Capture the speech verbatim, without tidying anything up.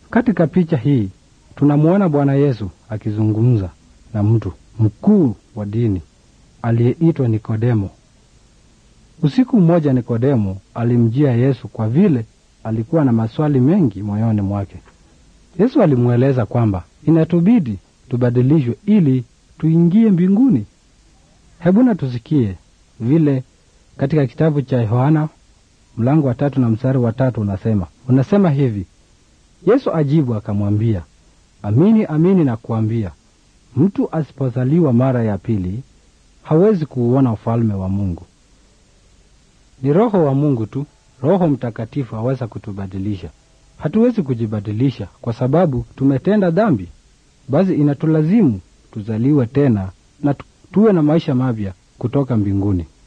Katika picha hii tunamuona Bwana Yesu akizungumza na mtu mkuu wa dini aliyeitwa Nikodemo. Usiku mmoja Nikodemo alimjia Yesu kwa vile alikuwa na maswali mengi moyoni mwake. Yesu alimueleza kwamba inatubidi tubadilishwe ili tuingie mbinguni. Hebu na tusikie vile katika kitabu cha Yohana mlango wa tatu na mstari wa tatu unasema. Unasema hivi: Yesu ajibu akamwambia, amini amini na kuambia, mtu asipozaliwa mara ya pili hawezi kuuona ufalme wa Mungu. Ni Roho wa Mungu tu, Roho Mtakatifu aweza kutubadilisha. Hatuwezi kujibadilisha kwa sababu tumetenda dhambi. Basi inatulazimu tuzaliwe tena na tuwe na maisha mapya kutoka mbinguni.